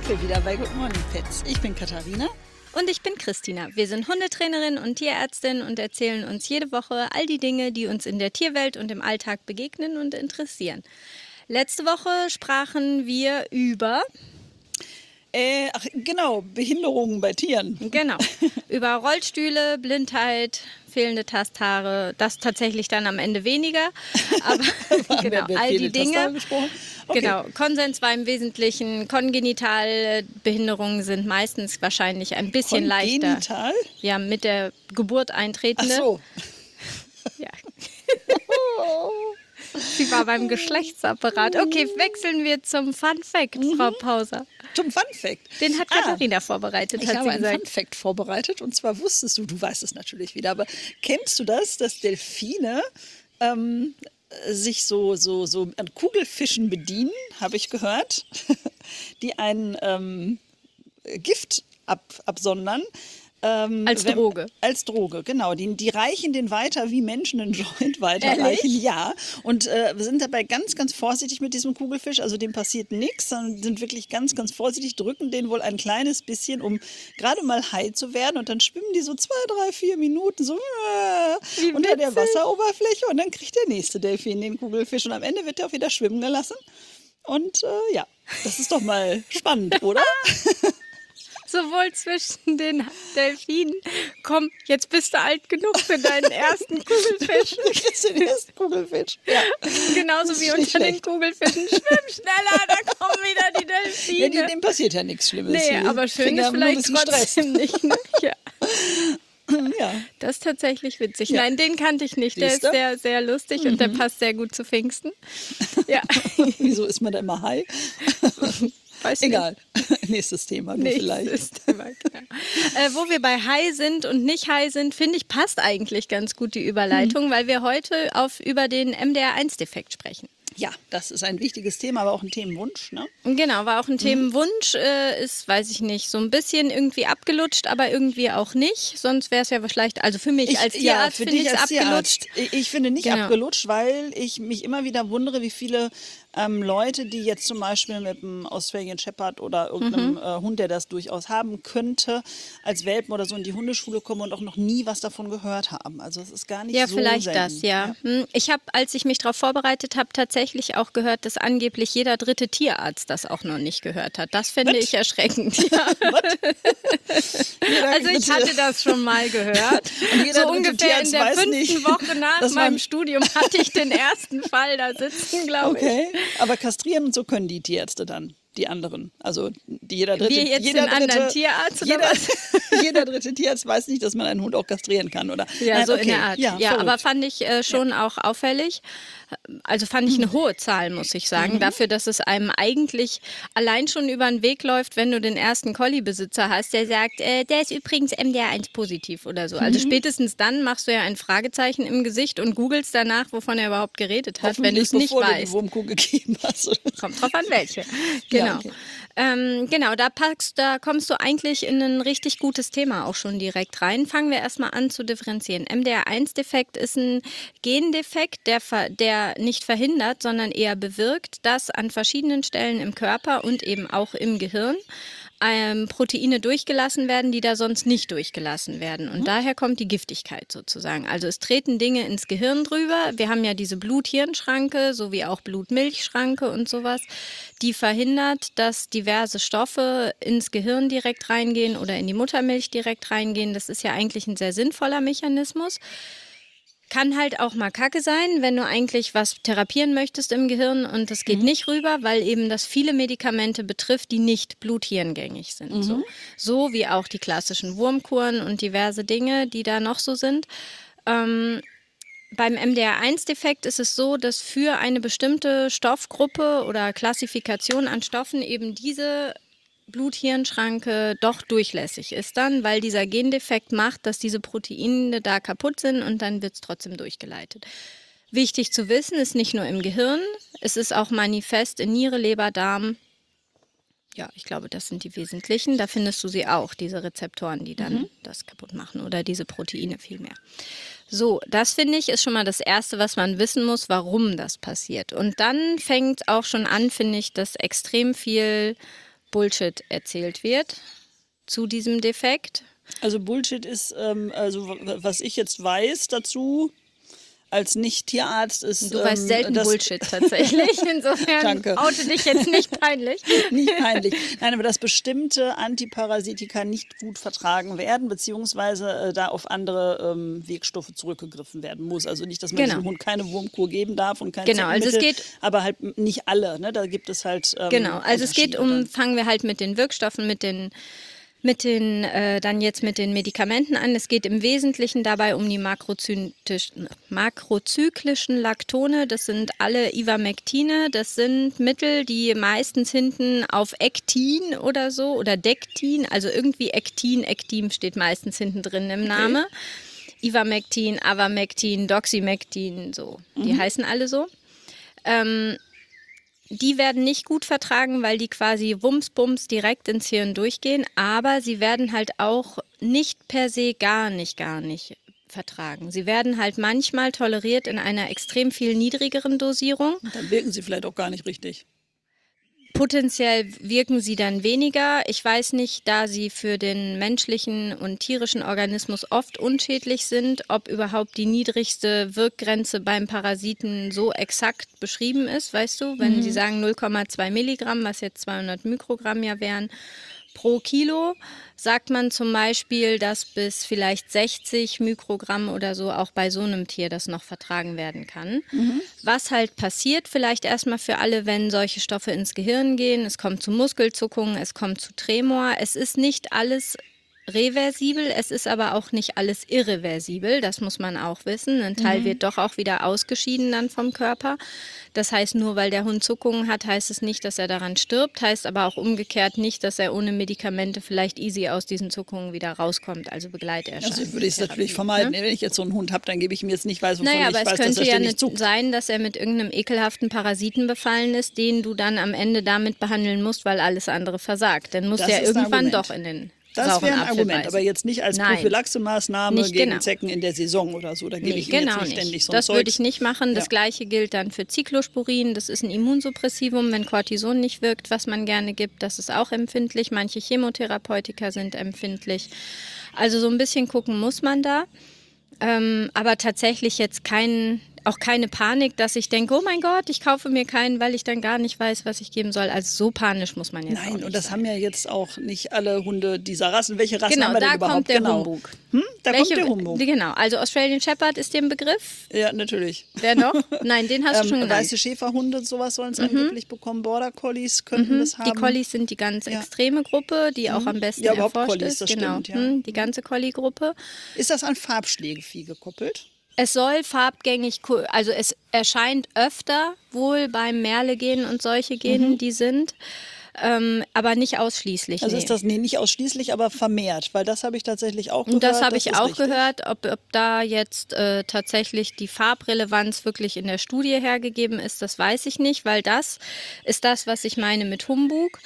sind wir wieder bei Good Morning Pets. Ich bin Katharina. Und ich bin Christina. Wir sind Hundetrainerin und Tierärztin und erzählen uns jede Woche all die Dinge, die uns in der Tierwelt und im Alltag begegnen und interessieren. Letzte Woche sprachen wir über... Genau, Behinderungen bei Tieren. Genau, über Rollstühle, Blindheit, fehlende Tasthaare, das tatsächlich dann am Ende weniger, aber genau, all die Dinge. Okay. Genau, Konsens war im Wesentlichen, Kongenitalbehinderungen sind meistens wahrscheinlich ein bisschen leichter. Kongenital? Ja, mit der Geburt eintretende. Ach so. Ja. Sie war beim Geschlechtsapparat. Okay, wechseln wir zum Fun Fact, Frau Pauser. Zum Fun Fact? Den hat Katharina vorbereitet, ich habe einen Fun Fact vorbereitet und zwar wusstest du weißt es natürlich wieder, aber kennst du das, dass Delfine sich so an Kugelfischen bedienen, habe ich gehört, die ein Gift absondern. Als Droge. Als Droge, genau. Die reichen den weiter, wie Menschen einen Joint weiterreichen. Ehrlich? Ja. Und wir sind dabei ganz, ganz vorsichtig mit diesem Kugelfisch. Also dem passiert nichts, sondern sind wirklich ganz, ganz vorsichtig, drücken den wohl ein kleines bisschen, um gerade mal high zu werden. Und dann schwimmen die so 2, 3, 4 Minuten so unter der Wasseroberfläche. Und dann kriegt der nächste Delfin den Kugelfisch. Und am Ende wird der auch wieder schwimmen gelassen. Und ja, das ist doch mal spannend, oder? Sowohl zwischen den Delfinen. Komm, jetzt bist du alt genug für deinen ersten Kugelfisch. Du kriegst den ersten Kugelfisch. Ja. Genauso wie unter den Kugelfischen. Schwimm schneller, da kommen wieder die Delfine. Ja, dem passiert ja nichts Schlimmes. Nee, aber schön ist vielleicht trotzdem nicht. Ne? Ja. Ja. Das ist tatsächlich witzig. Ja. Nein, den kannte ich nicht. Der ist sehr, sehr lustig und der passt sehr gut zu Pfingsten. Ja. Wieso ist man da immer high? Weiß egal, nächstes Thema, vielleicht. Thema, genau. Wo wir bei High sind und nicht High sind, finde ich, passt eigentlich ganz gut die Überleitung, weil wir heute über den MDR1-Defekt sprechen. Ja, das ist ein wichtiges Thema, aber auch ein Themenwunsch, ne? Genau, war auch ein Themenwunsch, ist, weiß ich nicht, so ein bisschen irgendwie abgelutscht, aber irgendwie auch nicht. Sonst wäre es ja vielleicht, also für mich als Tierarzt finde ich es abgelutscht. Ich finde nicht abgelutscht, weil ich mich immer wieder wundere, wie viele Leute, die jetzt zum Beispiel mit einem Australian Shepherd oder irgendeinem Hund, der das durchaus haben könnte, als Welpen oder so in die Hundeschule kommen und auch noch nie was davon gehört haben. Also es ist gar nicht so Ja, vielleicht selten. das, ja. Ich habe, als ich mich darauf vorbereitet habe, tatsächlich auch gehört, dass angeblich jeder dritte Tierarzt das auch noch nicht gehört hat. Das finde ich erschreckend. Ja. Also ich hatte das schon mal gehört. So ungefähr in der 5. Woche nach meinem Studium hatte ich den ersten Fall da sitzen, glaube ich. Aber kastrieren und so können die Tierärzte dann, die anderen. Also jeder dritte, wir jetzt den anderen Tierarzt oder was? Jeder dritte Tierarzt weiß nicht, dass man einen Hund auch kastrieren kann, oder? Ja, nein, so in der Art. Ja, aber fand ich schon auch auffällig. Also fand ich eine hohe Zahl, muss ich sagen, dafür, dass es einem eigentlich allein schon über den Weg läuft, wenn du den ersten Collie-Besitzer hast, der sagt, der ist übrigens MDR1 positiv oder so. Also spätestens dann machst du ja ein Fragezeichen im Gesicht und googelst danach, wovon er überhaupt geredet hat, wenn du es nicht weißt. Du die Wurmkuh gegeben hast. Kommt drauf an, welche. Genau. Ja, okay. Genau, da kommst du eigentlich in ein richtig gutes Thema auch schon direkt rein. Fangen wir erstmal an zu differenzieren. MDR1-Defekt ist ein Gendefekt, der nicht verhindert, sondern eher bewirkt, dass an verschiedenen Stellen im Körper und eben auch im Gehirn Proteine durchgelassen werden, die da sonst nicht durchgelassen werden. Und daher kommt die Giftigkeit sozusagen. Also es treten Dinge ins Gehirn drüber. Wir haben ja diese Blut-Hirn-Schranke sowie auch Blut-Milch-Schranke und sowas, die verhindert, dass diverse Stoffe ins Gehirn direkt reingehen oder in die Muttermilch direkt reingehen. Das ist ja eigentlich ein sehr sinnvoller Mechanismus. Kann halt auch mal Kacke sein, wenn du eigentlich was therapieren möchtest im Gehirn und das geht nicht rüber, weil eben das viele Medikamente betrifft, die nicht blut-hirngängig sind. So wie auch die klassischen Wurmkuren und diverse Dinge, die da noch so sind. Beim MDR1-Defekt ist es so, dass für eine bestimmte Stoffgruppe oder Klassifikation an Stoffen eben diese Blut-Hirn-Schranke doch durchlässig ist dann, weil dieser Gendefekt macht, dass diese Proteine da kaputt sind und dann wird es trotzdem durchgeleitet. Wichtig zu wissen, ist nicht nur im Gehirn, es ist auch manifest in Niere, Leber, Darm. Ja, ich glaube, das sind die wesentlichen. Da findest du sie auch, diese Rezeptoren, die dann das kaputt machen oder diese Proteine vielmehr. So, das finde ich ist schon mal das Erste, was man wissen muss, warum das passiert. Und dann fängt auch schon an, finde ich, dass extrem viel Bullshit erzählt wird zu diesem Defekt. Also Bullshit ist, was ich jetzt weiß dazu als Nicht-Tierarzt ist... Du weißt selten Bullshit tatsächlich, insofern Danke. oute dich jetzt nicht peinlich. Nicht peinlich. Nein, aber dass bestimmte Antiparasitika nicht gut vertragen werden, beziehungsweise da auf andere Wirkstoffe zurückgegriffen werden muss. Also nicht, dass man diesem Hund keine Wurmkur geben darf und keine also es geht, aber halt nicht alle. Ne? Da gibt es halt also es geht fangen wir halt mit den Wirkstoffen, dann jetzt mit den Medikamenten an. Es geht im Wesentlichen dabei um die makrozyklischen Laktone. Das sind alle Ivermectine. Das sind Mittel, die meistens hinten auf Ektin oder so oder Dektin, also irgendwie Ektin steht meistens hinten drin im Namen. Ivermectin, Avermectin, Doximectin, so. Die heißen alle so. Die werden nicht gut vertragen, weil die quasi wumms-bums direkt ins Hirn durchgehen, aber sie werden halt auch nicht per se gar nicht vertragen. Sie werden halt manchmal toleriert in einer extrem viel niedrigeren Dosierung. Und dann wirken sie vielleicht auch gar nicht richtig. Potenziell wirken sie dann weniger. Ich weiß nicht, da sie für den menschlichen und tierischen Organismus oft unschädlich sind, ob überhaupt die niedrigste Wirkgrenze beim Parasiten so exakt beschrieben ist, weißt du? Wenn sie sagen 0,2 Milligramm, was jetzt 200 Mikrogramm ja wären, pro Kilo, sagt man zum Beispiel, dass bis vielleicht 60 Mikrogramm oder so auch bei so einem Tier das noch vertragen werden kann. Was halt passiert vielleicht erstmal für alle, wenn solche Stoffe ins Gehirn gehen, es kommt zu Muskelzuckungen, es kommt zu Tremor, es ist nicht alles reversibel, es ist aber auch nicht alles irreversibel, das muss man auch wissen. Ein Teil wird doch auch wieder ausgeschieden dann vom Körper. Das heißt, nur weil der Hund Zuckungen hat, heißt es nicht, dass er daran stirbt, heißt aber auch umgekehrt nicht, dass er ohne Medikamente vielleicht easy aus diesen Zuckungen wieder rauskommt, also Begleiterscheinungen. Also würde ich es natürlich vermeiden. Wenn ich jetzt so einen Hund habe, dann gebe ich ihm jetzt nicht, wovon aber ich weiß, es dass könnte er ja ständig zuckt. sein, dass er mit irgendeinem ekelhaften Parasiten befallen ist, den du dann am Ende damit behandeln musst, weil alles andere versagt. Dann musst du ja irgendwann doch in den Das wäre ein Argument, beißen. aber jetzt nicht als Prophylaxemaßnahme gegen Zecken in der Saison oder so. Da gebe ich ihm jetzt nicht ständig so ein Das Zeugs. würde ich nicht machen. Das Gleiche gilt dann für Cyclosporin. Das ist ein Immunsuppressivum, wenn Cortison nicht wirkt, was man gerne gibt. Das ist auch empfindlich. Manche Chemotherapeutika sind empfindlich. Also so ein bisschen gucken muss man da. Aber tatsächlich jetzt auch keine Panik, dass ich denke, oh mein Gott, ich kaufe mir keinen, weil ich dann gar nicht weiß, was ich geben soll. Also so panisch muss man jetzt auch nicht und das sein. haben ja jetzt auch nicht alle Hunde dieser Rassen. Welche Rassen haben wir denn überhaupt? Kommt der Humbug. Da kommt der Humbug. Genau, also Australian Shepherd ist dir ein Begriff? Ja, natürlich. Wer noch? Nein, den hast du schon genannt. Weiße Schäferhunde, sowas sollen es angeblich bekommen. Border Collies könnten das haben. Die Collies sind die ganz extreme Gruppe, die auch am besten erforscht Collies, ist. Das Genau, stimmt, die ganze Collie-Gruppe. Ist das an Farbschlägevieh gekoppelt? Es soll farbgängig, also es erscheint öfter wohl beim Merle-Gen und solche Genen, die sind, aber nicht ausschließlich. Also ist das nicht ausschließlich, aber vermehrt, weil das habe ich tatsächlich auch gehört. Und das habe ich auch gehört, ob da jetzt tatsächlich die Farbrelevanz wirklich in der Studie hergegeben ist, das weiß ich nicht, weil das ist das, was ich meine mit Humbug.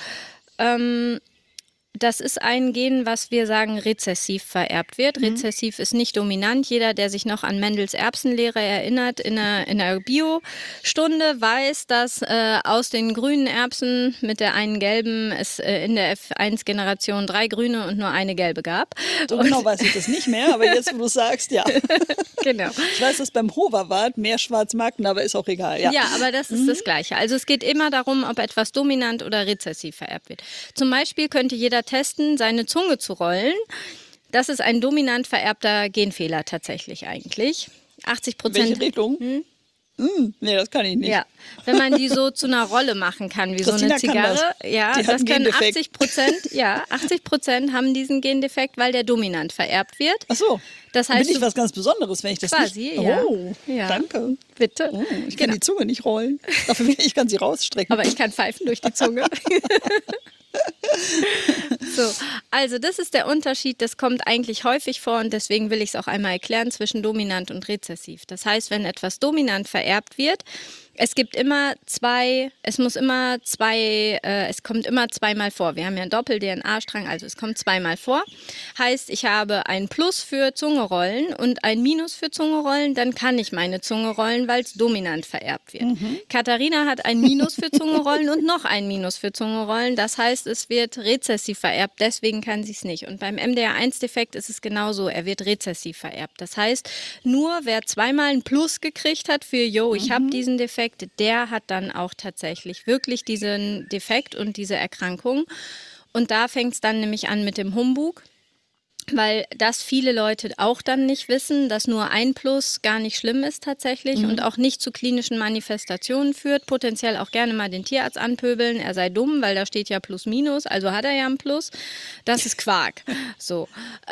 Das ist ein Gen, was wir sagen rezessiv vererbt wird. Rezessiv ist nicht dominant. Jeder, der sich noch an Mendels Erbsenlehre erinnert, in einer Bio-Stunde weiß, dass aus den grünen Erbsen mit der einen gelben es in der F1-Generation 3 grüne und nur eine gelbe gab. So genau weiß ich das nicht mehr, aber jetzt, wo du sagst, ja. Genau. Ich weiß, dass beim Hoverwart mehr Schwarzmarken, aber ist auch egal. Ja, aber das ist das Gleiche. Also es geht immer darum, ob etwas dominant oder rezessiv vererbt wird. Zum Beispiel könnte jeder testen, seine Zunge zu rollen. Das ist ein dominant vererbter Genfehler tatsächlich eigentlich. 80%. Welche Richtung? Nee, das kann ich nicht. Ja, wenn man die so zu einer Rolle machen kann, wie Christina so eine Zigarre. Ja, das können 80%. Ja, 80% haben diesen Gendefekt, weil der dominant vererbt wird. Ach so. Das heißt, bin ich was ganz Besonderes, wenn ich das quasi, nicht... ja. Oh, ja. Danke. Bitte. Oh, ich kann die Zunge nicht rollen. Dafür ich kann sie rausstrecken. Aber ich kann pfeifen durch die Zunge. So, also das ist der Unterschied, das kommt eigentlich häufig vor und deswegen will ich es auch einmal erklären zwischen dominant und rezessiv. Das heißt, wenn etwas dominant vererbt wird, Es gibt immer es kommt immer zweimal vor. Wir haben ja einen Doppel-DNA-Strang, also es kommt zweimal vor. Heißt, ich habe ein Plus für Zungerollen und ein Minus für Zungerollen, dann kann ich meine Zunge rollen, weil es dominant vererbt wird. Katharina hat ein Minus für Zungerollen und noch ein Minus für Zungerollen. Das heißt, es wird rezessiv vererbt, deswegen kann sie es nicht. Und beim MDR1-Defekt ist es genauso, er wird rezessiv vererbt. Das heißt, nur wer zweimal ein Plus gekriegt hat für, ich habe diesen Defekt, der hat dann auch tatsächlich wirklich diesen Defekt und diese Erkrankung. Und da fängt es dann nämlich an mit dem Humbug, weil das viele Leute auch dann nicht wissen, dass nur ein Plus gar nicht schlimm ist tatsächlich und auch nicht zu klinischen Manifestationen führt. Potenziell auch gerne mal den Tierarzt anpöbeln, er sei dumm, weil da steht ja Plus Minus, also hat er ja ein Plus. Das ist Quark. So.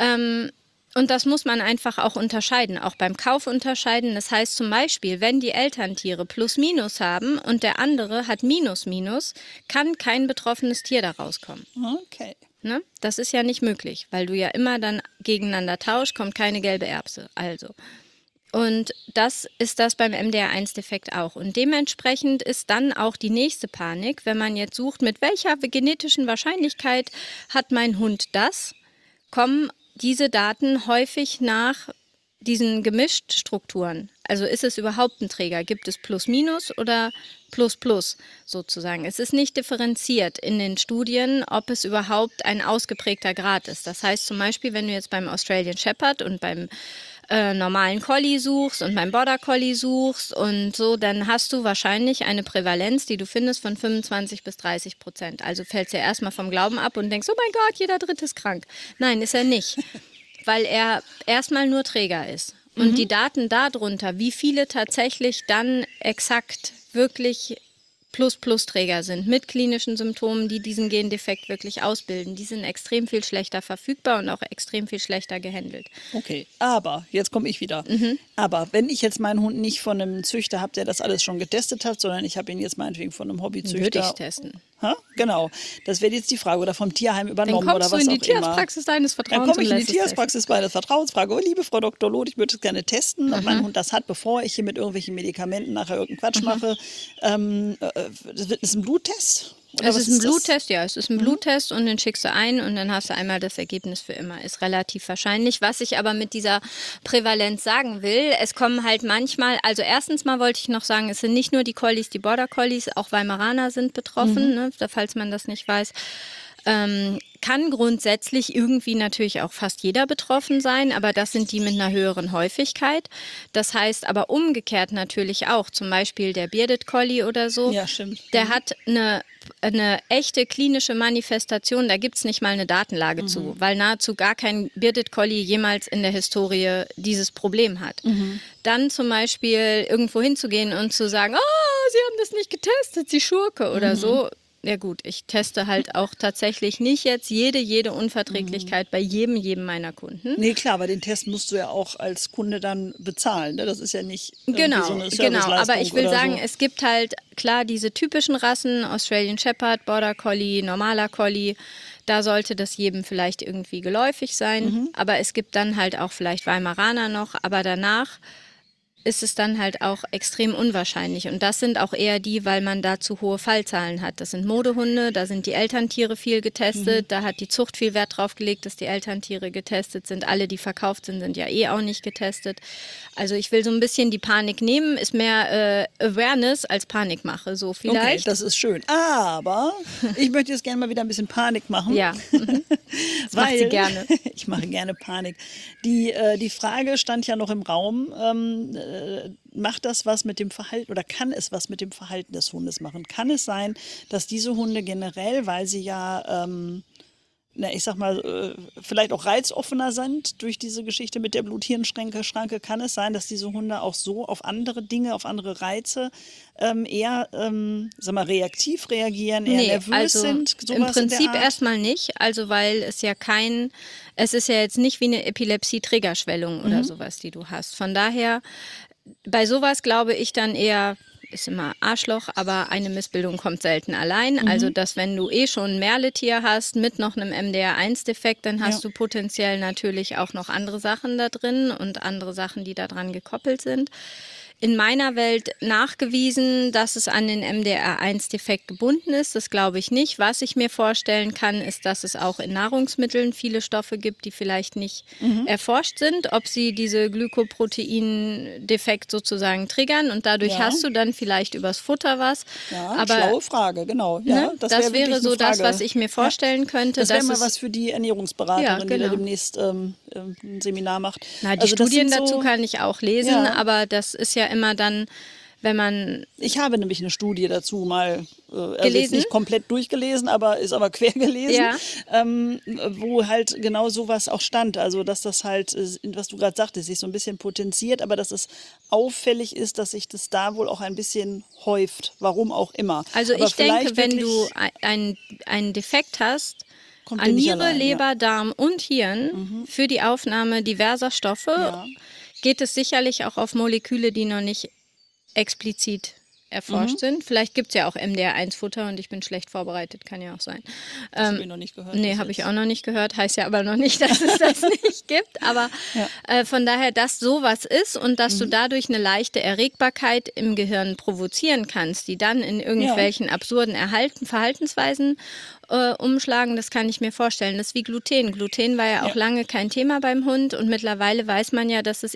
Und das muss man einfach auch unterscheiden, auch beim Kauf unterscheiden. Das heißt zum Beispiel, wenn die Elterntiere Plus-Minus haben und der andere hat Minus-Minus, kann kein betroffenes Tier da rauskommen. Okay. Ne? Das ist ja nicht möglich, weil du ja immer dann gegeneinander tauschst, kommt keine gelbe Erbse. Also. Und das ist das beim MDR1-Defekt auch. Und dementsprechend ist dann auch die nächste Panik, wenn man jetzt sucht, mit welcher genetischen Wahrscheinlichkeit hat mein Hund das, kommen diese Daten häufig nach diesen Gemischtstrukturen. Also ist es überhaupt ein Träger? Gibt es Plus-Minus oder Plus-Plus sozusagen? Es ist nicht differenziert in den Studien, ob es überhaupt ein ausgeprägter Grad ist. Das heißt zum Beispiel, wenn du jetzt beim Australian Shepherd und beim normalen Collie suchst und beim Border Collie suchst und so, dann hast du wahrscheinlich eine Prävalenz, die du findest, von 25-30%. Also fällst du ja erstmal vom Glauben ab und denkst, oh mein Gott, jeder Dritte ist krank. Nein, ist er nicht, weil er erstmal nur Träger ist. Und die Daten darunter, wie viele tatsächlich dann exakt wirklich Plus-Plus-Träger sind mit klinischen Symptomen, die diesen Gendefekt wirklich ausbilden. Die sind extrem viel schlechter verfügbar und auch extrem viel schlechter gehandelt. Okay, aber, jetzt komme ich wieder. Aber wenn ich jetzt meinen Hund nicht von einem Züchter habe, der das alles schon getestet hat, sondern ich habe ihn jetzt meinetwegen von einem Hobbyzüchter. Würde ich testen. Ha? Genau, das wäre jetzt die Frage. Oder vom Tierheim übernommen dann oder kommst was du in die auch immer. Tierarztpraxis deines Vertrauens. Dann komme ich in und die lässt es Tierarztpraxis meines Vertrauens, frage, oh, liebe Frau Dr. Loth, ich würde es gerne testen, ob mein Hund das hat, bevor ich hier mit irgendwelchen Medikamenten nachher irgendeinen Quatsch mache. Das ist ein Bluttest? Oder Es was ist ein das? Bluttest, ja. Es ist ein Bluttest und den schickst du ein und dann hast du einmal das Ergebnis für immer. Ist relativ wahrscheinlich. Was ich aber mit dieser Prävalenz sagen will, es kommen halt manchmal, also erstens mal wollte ich noch sagen, es sind nicht nur die Collies, die Border Collies, auch Weimaraner sind betroffen, ne, falls man das nicht weiß. Kann grundsätzlich irgendwie natürlich auch fast jeder betroffen sein, aber das sind die mit einer höheren Häufigkeit. Das heißt aber umgekehrt natürlich auch, zum Beispiel der Bearded Collie oder so, Ja, stimmt. der hat eine echte klinische Manifestation, da gibt es nicht mal eine Datenlage zu, weil nahezu gar kein Bearded Collie jemals in der Historie dieses Problem hat. Dann zum Beispiel irgendwo hinzugehen und zu sagen, oh, Sie haben das nicht getestet, Sie Schurke oder so. Ja gut, ich teste halt auch tatsächlich nicht jetzt jede Unverträglichkeit bei jedem meiner Kunden. Nee, klar, aber den Test musst du ja auch als Kunde dann bezahlen. Ne? Das ist ja nicht irgendwie Genau, so eine genau. Serviceleistung Aber ich will oder sagen, so. es gibt halt klar diese typischen Rassen, Australian Shepherd, Border Collie, normaler Collie. Da sollte das jedem vielleicht irgendwie geläufig sein. Aber es gibt dann halt auch vielleicht Weimaraner noch. Aber danach ist es dann halt auch extrem unwahrscheinlich. Und das sind auch eher die, weil man da zu hohe Fallzahlen hat. Das sind Modehunde, da sind die Elterntiere viel getestet, da hat die Zucht viel Wert drauf gelegt, dass die Elterntiere getestet sind. Alle, die verkauft sind ja eh auch nicht getestet. Also ich will so ein bisschen die Panik nehmen, ist mehr Awareness als Panikmache, so Okay, vielleicht. das ist schön. Aber ich möchte jetzt gerne mal wieder ein bisschen Panik machen. Ja, das macht sie gerne. Ich mache gerne Panik. Die Frage stand ja noch im Raum, macht das was mit dem Verhalten oder kann es was mit dem Verhalten des Hundes machen? Kann es sein, dass diese Hunde generell, weil sie ja, ich sag mal, vielleicht auch reizoffener sind durch diese Geschichte mit der Blut-Hirn-Schranke, kann es sein, dass diese Hunde auch so auf andere Dinge, auf andere Reize eher, sag mal, reaktiv reagieren, eher nervös also sind? im Sowas in der Prinzip Art? erstmal nicht, also weil es ja es ist ja jetzt nicht wie eine Epilepsie-Triggerschwellung oder sowas, die du hast. Von daher, bei sowas glaube ich dann eher, ist immer Arschloch, aber eine Missbildung kommt selten allein. Also, dass wenn du eh schon ein Merletier hast mit noch einem MDR1-Defekt, dann hast du potenziell natürlich auch noch andere Sachen da drin und andere Sachen, die da dran gekoppelt sind. in meiner Welt nachgewiesen, dass es an den MDR1-Defekt gebunden ist. Das glaube ich nicht. Was ich mir vorstellen kann, ist, dass es auch in Nahrungsmitteln viele Stoffe gibt, die vielleicht nicht erforscht sind, ob sie diese Glykoprotein-Defekt sozusagen triggern. Und dadurch hast du dann vielleicht übers Futter was. Ja, aber schlaue Frage, genau. Ja, ne, das wäre so das, was ich mir vorstellen könnte. Das wäre mal was für die Ernährungsberaterin, die da demnächst ein Seminar macht. Na, die Studien dazu kann ich auch lesen, aber das ist ja immer dann, wenn man... Ich habe nämlich eine Studie dazu mal gelesen? Nicht komplett durchgelesen, ist aber quer gelesen, wo halt genau sowas auch stand. Also dass das halt, was du gerade sagtest, sich so ein bisschen potenziert, aber dass es auffällig ist, dass sich das da wohl auch ein bisschen häuft. Warum auch immer. Also aber ich denke, wenn du einen Defekt hast, an Niere, Leber, Darm und Hirn für die Aufnahme diverser Stoffe, geht es sicherlich auch auf Moleküle, die noch nicht explizit erforscht sind. Vielleicht gibt es ja auch MDR1-Futter und ich bin schlecht vorbereitet, kann ja auch sein. Das habe ich noch nicht gehört. Nee, habe ich auch noch nicht gehört. Heißt ja aber noch nicht, dass es das nicht gibt. Aber von daher, dass sowas ist und dass du dadurch eine leichte Erregbarkeit im Gehirn provozieren kannst, die dann in irgendwelchen absurden Verhaltensweisen umschlagen, das kann ich mir vorstellen. Das ist wie Gluten. Gluten war ja auch lange kein Thema beim Hund und mittlerweile weiß man ja, dass es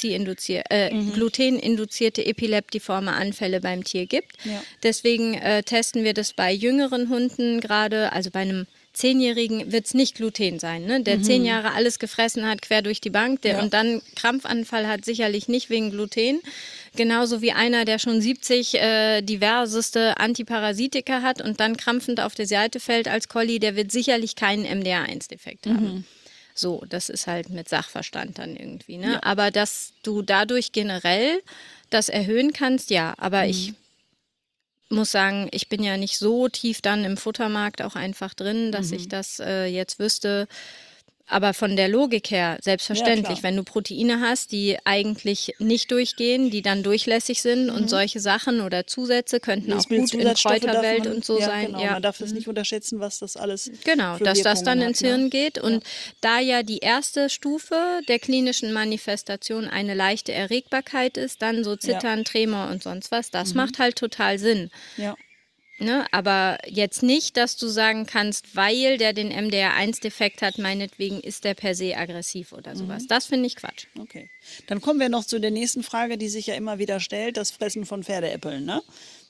gluteninduzierte epileptiforme Anfälle beim Tier gibt. Ja. Deswegen testen wir das bei jüngeren Hunden gerade, also bei einem 10-Jährigen wird es nicht Gluten sein, ne? Der 10 Jahre alles gefressen hat, quer durch die Bank, und dann Krampfanfall hat, sicherlich nicht wegen Gluten. Genauso wie einer, der schon 70 diverseste Antiparasitika hat und dann krampfend auf der Seite fällt als Collie, der wird sicherlich keinen MDR1-Defekt haben. So, das ist halt mit Sachverstand dann irgendwie. Ne? Ja. Aber dass du dadurch generell das erhöhen kannst, ja. Aber ich muss sagen, ich bin ja nicht so tief dann im Futtermarkt auch einfach drin, dass ich das jetzt wüsste. Aber von der Logik her, selbstverständlich, wenn du Proteine hast, die eigentlich nicht durchgehen, die dann durchlässig sind und solche Sachen oder Zusätze könnten auch gut in Kräuterwelt und so sein. Genau, man darf das nicht unterschätzen, was das alles genau, für dass das dann hat, ins Hirn geht. Und da ja die erste Stufe der klinischen Manifestation eine leichte Erregbarkeit ist, dann so Zittern, Tremor und sonst was, das macht halt total Sinn. Ja. Ne, aber jetzt nicht, dass du sagen kannst, weil der den MDR1-Defekt hat, meinetwegen ist der per se aggressiv oder sowas. Das finde ich Quatsch. Okay. Dann kommen wir noch zu der nächsten Frage, die sich ja immer wieder stellt, das Fressen von Pferdeäppeln, ne?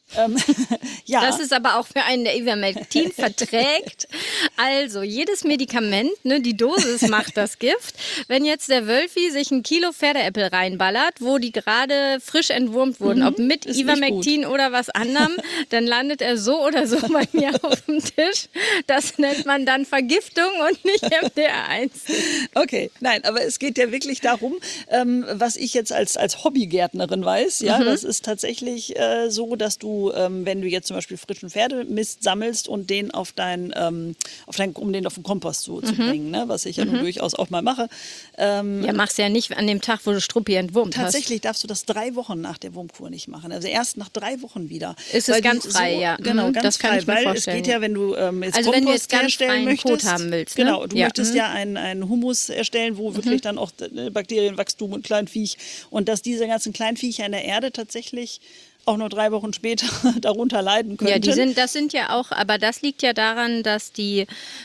Ja. Das ist aber auch für einen, der Ivermectin verträgt. Also, jedes Medikament, ne, die Dosis macht das Gift. Wenn jetzt der Wölfi sich 1 Kilo Pferdeäpfel reinballert, wo die gerade frisch entwurmt wurden, ob mit Ivermectin oder was anderem, dann landet er so oder so bei mir auf dem Tisch. Das nennt man dann Vergiftung und nicht MDR1. Okay, nein, aber es geht ja wirklich darum, was ich jetzt als Hobbygärtnerin weiß, das ist tatsächlich so, dass du, wenn du jetzt zum Beispiel frischen Pferdemist sammelst und den um den auf den Kompost zu bringen, ne? Was ich ja nun durchaus auch mal mache. Machst ja nicht an dem Tag, wo du Struppi entwurmt hast. Tatsächlich darfst du das 3 Wochen nach der Wurmkur nicht machen. Also erst nach 3 Wochen wieder. Ist es ganz frei, Genau, ganz das kann frei, ich mir weil vorstellen. Es geht ja, wenn du jetzt also Kompost wenn du jetzt ganz herstellen freien möchtest, Kot haben willst. Ne? Genau, du möchtest ja einen Humus erstellen, wo wirklich dann auch Bakterienwachstum und Kleinviech und dass diese ganzen Kleinviecher in der Erde tatsächlich auch nur 3 Wochen später darunter leiden könnten. Ja, das sind ja auch, aber das liegt ja daran, dass die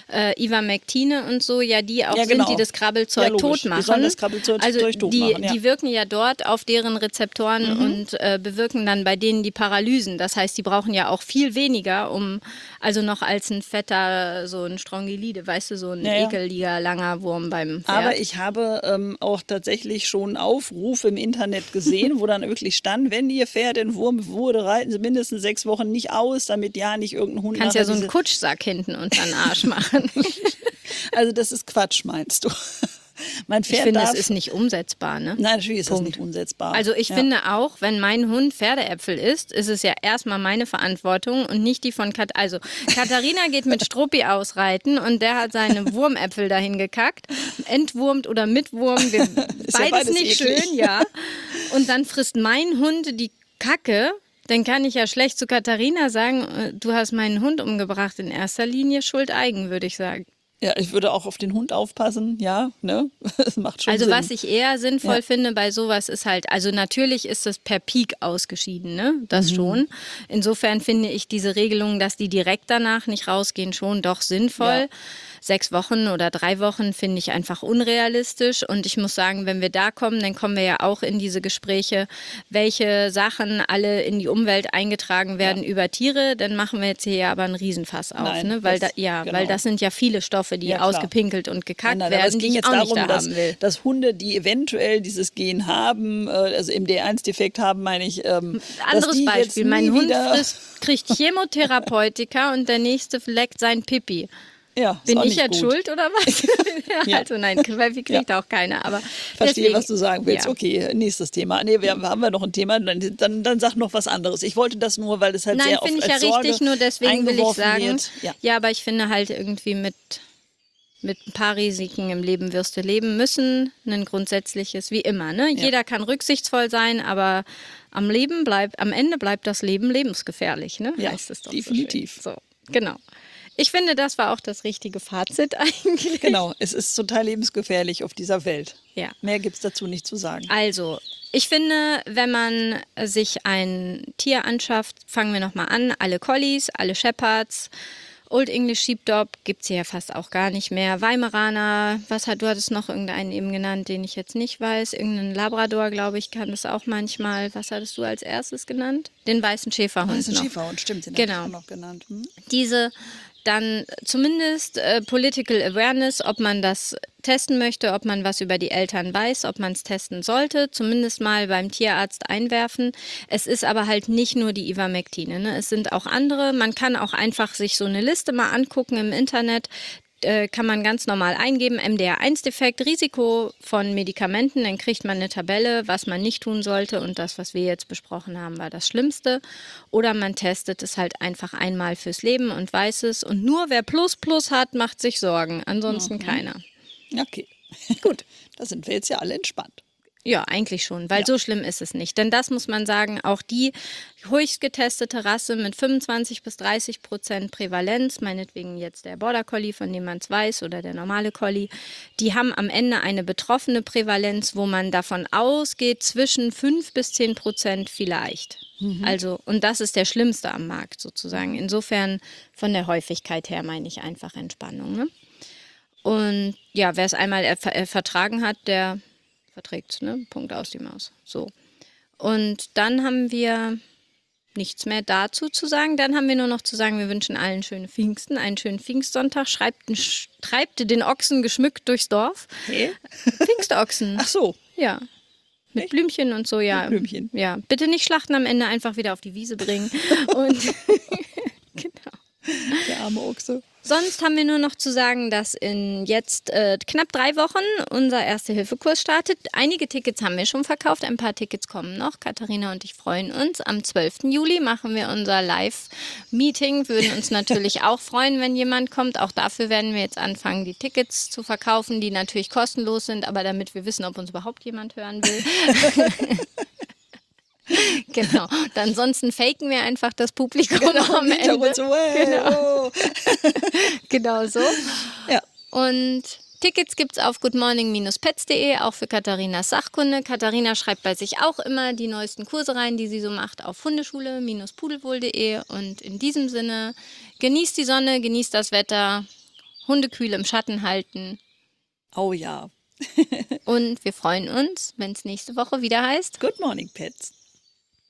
Ivermectine und so die auch sind, die das Krabbelzeug tot machen. Die sollen das Krabbelzeug tot machen. Die wirken ja dort auf deren Rezeptoren und bewirken dann bei denen die Paralysen. Das heißt, die brauchen ja auch viel weniger, also noch als ein fetter, so ein Strongylide, weißt du, so ein ekeliger, langer Wurm beim Pferd. Aber ich habe auch tatsächlich schon Aufrufe im Internet gesehen, wo dann wirklich stand, wenn ihr Pferd in Wurm wurde, reiten Sie mindestens 6 Wochen nicht aus, damit nicht irgendein Hund... Kannst ja so einen Kutschsack hinten unter den Arsch machen. Also das ist Quatsch, meinst du? Mein Pferd ich finde, es ist nicht umsetzbar, ne? Nein, natürlich ist das nicht umsetzbar. Also ich finde auch, wenn mein Hund Pferdeäpfel isst, ist es ja erstmal meine Verantwortung und nicht die von Katharina. Also Katharina geht mit Struppi ausreiten und der hat seine Wurmäpfel dahin gekackt. Entwurmt oder mit Wurm, beides nicht eklig. Schön, Und dann frisst mein Hund die Kacke. Dann kann ich ja schlecht zu Katharina sagen, du hast meinen Hund umgebracht. In erster Linie Schuld eigen, würde ich sagen. Ja, ich würde auch auf den Hund aufpassen, ja, ne? Das macht schon Also Sinn. was ich eher sinnvoll finde bei sowas ist halt, also natürlich ist es per Peak ausgeschieden, ne? Das schon. Insofern finde ich diese Regelung, dass die direkt danach nicht rausgehen, schon doch sinnvoll. Ja. 6 Wochen oder 3 Wochen finde ich einfach unrealistisch. Und ich muss sagen, wenn wir da kommen, dann kommen wir ja auch in diese Gespräche, welche Sachen alle in die Umwelt eingetragen werden über Tiere. Dann machen wir jetzt hier ja aber einen Riesenfass auf, Nein, ne? Weil, das- weil genau. das sind ja viele Stoffe, die Ja, klar. ausgepinkelt und gekackt Nein, aber es werden, die ging ich jetzt auch nicht darum, da haben will. dass Hunde, die eventuell dieses Gen haben, also MD1-Defekt haben, meine ich, dass Anderes die Beispiel. jetzt Mein nie Hund wieder, kriegt Chemotherapeutika und der nächste leckt sein Pipi. ja, ist Bin auch ich nicht jetzt gut. schuld oder was? Ja. Also nein, Pfeffi kriegt auch keiner. Aber Verstehe, deswegen, was du sagen willst. ja. Okay, nächstes Thema. Nee, haben wir noch ein Thema? Dann sag noch was anderes. Ich wollte das nur, weil es halt Nein, sehr oft finde ich ja als Sorge richtig, nur deswegen will ich eingeworfen sagen, wird. Ja. ja, aber ich finde halt irgendwie mit ein paar Risiken im Leben wirst du leben müssen. Ein grundsätzliches, wie immer. Ne? Ja. Jeder kann rücksichtsvoll sein, aber am Ende bleibt das Leben lebensgefährlich. Ne? Ja, heißt es doch definitiv. So, schön. So, genau. Ich finde, das war auch das richtige Fazit eigentlich. Genau, es ist total lebensgefährlich auf dieser Welt. Ja. Mehr gibt es dazu nicht zu sagen. Also, ich finde, wenn man sich ein Tier anschafft, fangen wir nochmal an, alle Collies, alle Shepherds, Old English Sheepdog gibt es ja fast auch gar nicht mehr. Weimaraner, du hattest noch irgendeinen eben genannt, den ich jetzt nicht weiß. Irgendeinen Labrador, glaube ich, kann das auch manchmal. Was hattest du als erstes genannt? Den weißen Schäferhund. Das ist ein noch. Schäferhund, stimmt, den Genau. habe ich auch noch genannt. Diese dann zumindest Political Awareness, ob man das testen möchte, ob man was über die Eltern weiß, ob man es testen sollte, zumindest mal beim Tierarzt einwerfen. Es ist aber halt nicht nur die Ivermectine, ne? Es sind auch andere. Man kann auch einfach sich so eine Liste mal angucken im Internet. Kann man ganz normal eingeben, MDR1-Defekt, Risiko von Medikamenten, dann kriegt man eine Tabelle, was man nicht tun sollte und das, was wir jetzt besprochen haben, war das Schlimmste. Oder man testet es halt einfach einmal fürs Leben und weiß es und nur wer Plus hat, macht sich Sorgen, ansonsten keiner. Okay, gut. Da sind wir jetzt ja alle entspannt. Ja, eigentlich schon, weil so schlimm ist es nicht. Denn das muss man sagen, auch die höchst getestete Rasse mit 25-30% Prävalenz, meinetwegen jetzt der Border Collie, von dem man es weiß, oder der normale Collie, die haben am Ende eine betroffene Prävalenz, wo man davon ausgeht, zwischen 5-10% vielleicht. Also, und das ist der Schlimmste am Markt sozusagen. Insofern von der Häufigkeit her meine ich einfach Entspannung. Ne? Und ja, wer es einmal vertragen hat, der verträgt, ne? Punkt aus die Maus. So. Und dann haben wir nichts mehr dazu zu sagen. Dann haben wir nur noch zu sagen, wir wünschen allen schöne Pfingsten, einen schönen Pfingstsonntag. Treibt den Ochsen geschmückt durchs Dorf. Hey? Pfingstochsen. Ach so. Ja. Mit Echt? Blümchen und so, ja. Mit Blümchen. Ja. Bitte nicht schlachten am Ende, einfach wieder auf die Wiese bringen. Und genau. Der arme Ochse. Sonst haben wir nur noch zu sagen, dass in jetzt knapp 3 Wochen unser Erste-Hilfe-Kurs startet. Einige Tickets haben wir schon verkauft, ein paar Tickets kommen noch. Katharina und ich freuen uns. Am 12. Juli machen wir unser Live-Meeting. Würden uns natürlich auch freuen, wenn jemand kommt. Auch dafür werden wir jetzt anfangen, die Tickets zu verkaufen, die natürlich kostenlos sind, aber damit wir wissen, ob uns überhaupt jemand hören will. Genau. Und ansonsten faken wir einfach das Publikum am Ende. So, hey, Genau. oh. Genau so. Ja. Und Tickets gibt es auf goodmorning-pets.de, auch für Katharinas Sachkunde. Katharina schreibt bei sich auch immer die neuesten Kurse rein, die sie so macht, auf hundeschule-pudelwohl.de. Und in diesem Sinne, genießt die Sonne, genießt das Wetter, Hunde kühl im Schatten halten. Oh ja. Und wir freuen uns, wenn es nächste Woche wieder heißt. Good morning, Pets.